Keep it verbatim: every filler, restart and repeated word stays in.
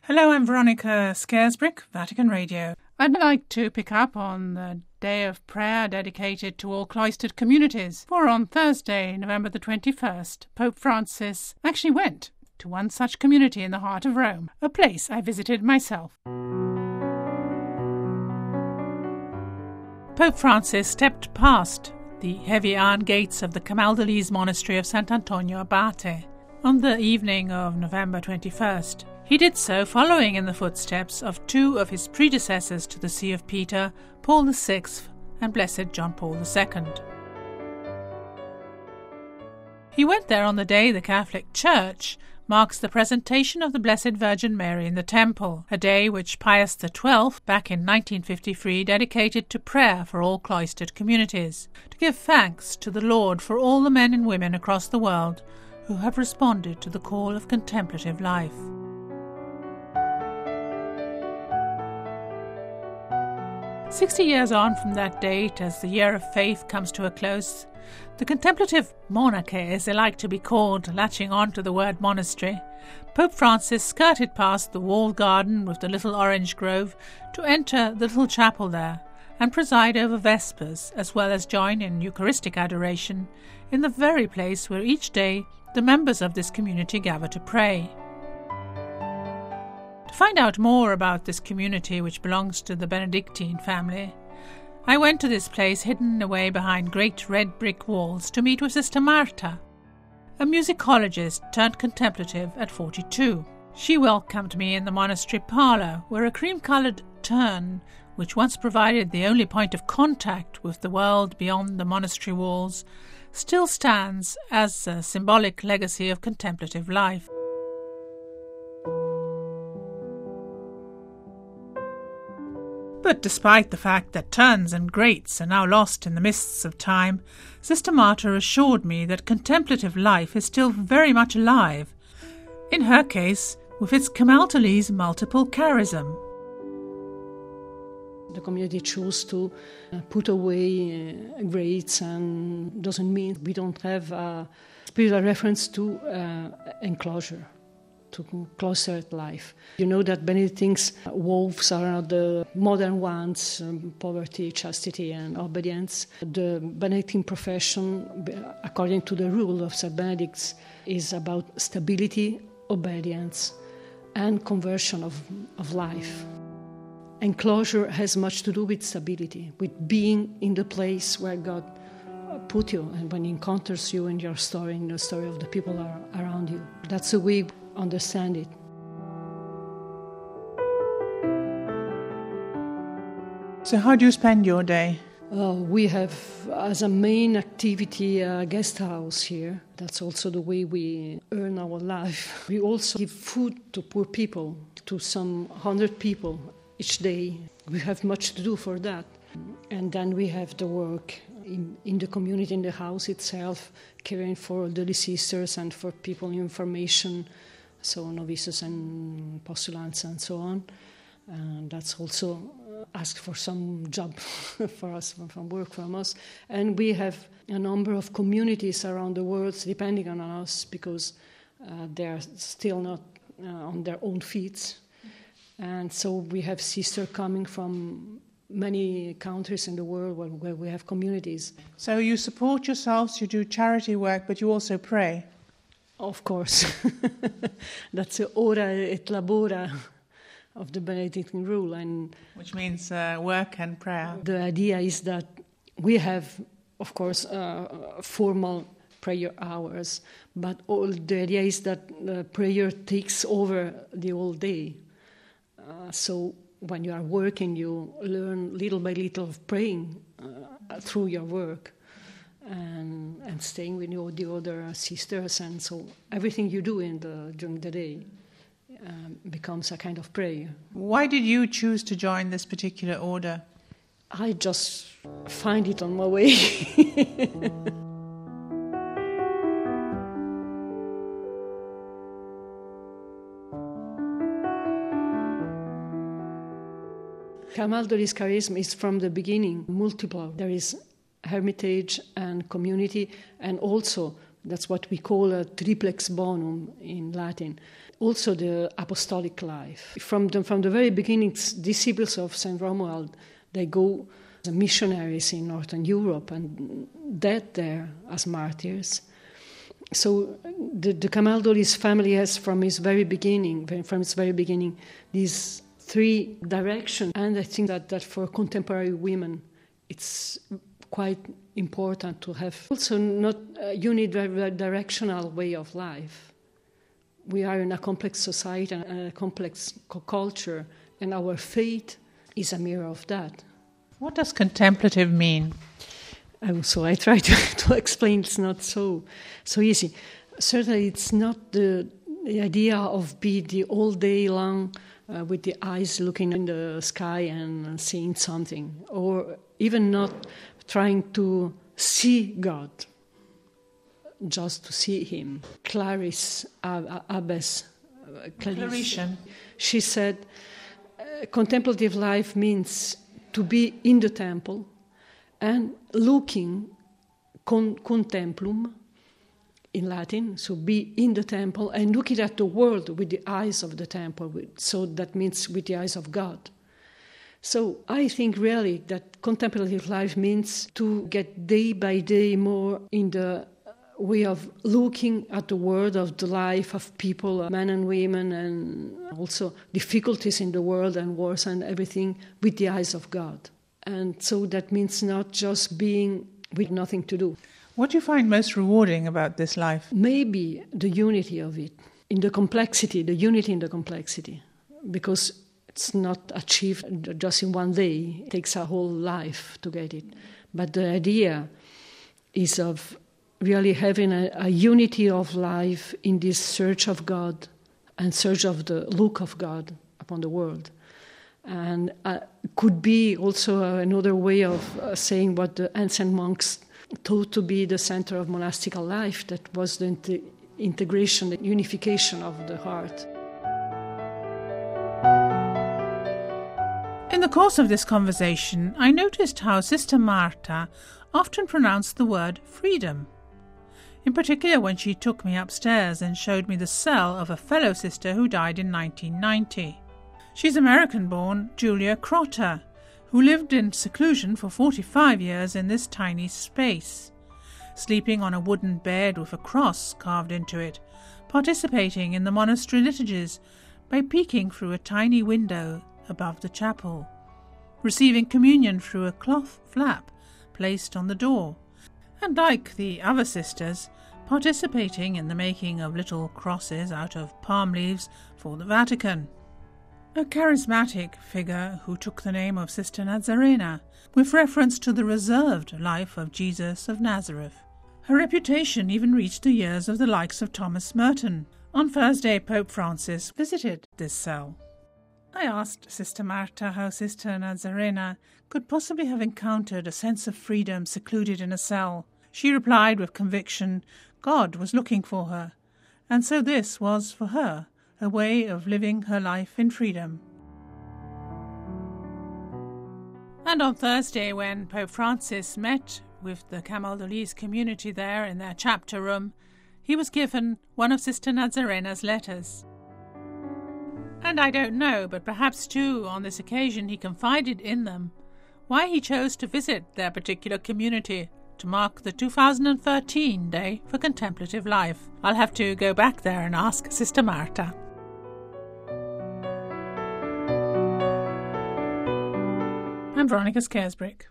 Hello, I'm Veronica Scaresbrick, Vatican Radio. I'd like to pick up on the day of prayer dedicated to all cloistered communities. For on Thursday, November the twenty-first, Pope Francis actually went to one such community in the heart of Rome, a place I visited myself. Pope Francis stepped past the heavy iron gates of the Camaldolese monastery of Sant'Antonio Abate on the evening of November twenty-first. He did so following in the footsteps of two of his predecessors to the See of Peter, Paul the Sixth and Blessed John Paul the Second. He went there on the day the Catholic Church marks the presentation of the Blessed Virgin Mary in the Temple, a day which Pius the Twelfth, back in nineteen fifty-three, dedicated to prayer for all cloistered communities, to give thanks to the Lord for all the men and women across the world who have responded to the call of contemplative life. Sixty years on from that date, as the year of faith comes to a close, the contemplative monarchy, as they like to be called, latching on to the word monastery, Pope Francis skirted past the walled garden with the little orange grove to enter the little chapel there and preside over Vespers, as well as join in Eucharistic adoration in the very place where each day the members of this community gather to pray. To find out more about this community, which belongs to the Benedictine family, I went to this place hidden away behind great red brick walls to meet with Sister Marta, a musicologist turned contemplative at forty-two. She welcomed me in the monastery parlour, where a cream-coloured turn, which once provided the only point of contact with the world beyond the monastery walls, still stands as a symbolic legacy of contemplative life. But despite the fact that turns and grates are now lost in the mists of time, Sister Marta assured me that contemplative life is still very much alive, in her case with its Camaldolese multiple charism. The community chose to uh, put away uh, grates, and doesn't mean we don't have a spiritual reference to uh, enclosure, to cloistered life. You know that Benedictines' vows are the modern ones, um, poverty, chastity and obedience. The Benedictine profession, according to the rule of Saint Benedict, is about stability, obedience and conversion of, of life. Enclosure has much to do with stability, with being in the place where God put you and when He encounters you in your story, in the story of the people are around you. That's the way we understand it. So how do you spend your day? Uh, we have as a main activity a guest house here. That's also the way we earn our life. We also give food to poor people, to some hundred people each day. We have much to do for that. And then we have the work in, in the community, in the house itself, caring for elderly sisters and for people in information, so novices and postulants and so on. And that's also asked for some job for us, from work from us. And we have a number of communities around the world depending on us because uh, they are still not uh, on their own feet. And so we have sisters coming from many countries in the world where, where we have communities. So you support yourselves, you do charity work, but you also pray? Of course. That's the ora et labora of the Benedictine rule. And which means uh, work and prayer. The idea is that we have, of course, uh, formal prayer hours, but all the idea is that uh, prayer takes over the whole day. Uh, so when you are working, you learn little by little of praying uh, through your work and, and staying with you, the other sisters. And so everything you do in the, during the day um, becomes a kind of prayer. Why did you choose to join this particular order? I just find it on my way. Camaldolese charism is from the beginning multiple. There is hermitage and community, and also That's what we call a triplex bonum in Latin. Also the apostolic life. From the, from the very beginning, disciples of Saint Romuald, they go as missionaries in Northern Europe and died there as martyrs. So the, the Camaldolese family has from its very beginning, from its very beginning, these three directions. And I think that, that for contemporary women, it's quite important to have also not a unidirectional way of life. We are in a complex society and a complex culture, and our faith is a mirror of that. What does contemplative mean? So I try to, to explain. It's not so so easy. Certainly, it's not the, the idea of be the all day long uh, with the eyes looking in the sky and seeing something, or even not trying to see God, just to see Him. Clarice Abbess, uh, Claritian. She said, uh, contemplative life means to be in the temple and looking, con, contemplum, in Latin, so be in the temple and looking at the world with the eyes of the temple, so that means with the eyes of God. So I think really that contemplative life means to get day by day more in the way of looking at the world, of the life of people, men and women, and also difficulties in the world and wars and everything with the eyes of God. And so that means not just being with nothing to do. What do you find most rewarding about this life? Maybe the unity of it, in the complexity, the unity in the complexity, because it's not achieved just in one day. It takes a whole life to get it. But the idea is of really having a, a unity of life in this search of God and search of the look of God upon the world. And uh, could be also uh, another way of uh, saying what the ancient monks thought to be the center of monastical life, that was the int- integration, the unification of the heart. In the course of this conversation, I noticed how Sister Marta often pronounced the word freedom. In particular when she took me upstairs and showed me the cell of a fellow sister who died in nineteen ninety. She's American-born Julia Crotter, who lived in seclusion for forty-five years in this tiny space, sleeping on a wooden bed with a cross carved into it, participating in the monastery liturgies by peeking through a tiny window above the chapel, receiving communion through a cloth flap placed on the door, and like the other sisters, participating in the making of little crosses out of palm leaves for the Vatican. A charismatic figure who took the name of Sister Nazarena, with reference to the reserved life of Jesus of Nazareth. Her reputation even reached the ears of the likes of Thomas Merton. On Thursday, Pope Francis visited this cell. I asked Sister Marta how Sister Nazarena could possibly have encountered a sense of freedom secluded in a cell. She replied with conviction, God was looking for her, and so this was for her a way of living her life in freedom. And on Thursday, when Pope Francis met with the Camaldolese community there in their chapter room, he was given one of Sister Nazarena's letters. And I don't know, but perhaps too on this occasion he confided in them why he chose to visit their particular community to mark the two thousand thirteen Day for Contemplative Life. I'll have to go back there and ask Sister Marta. I'm Veronica Scaresbrick.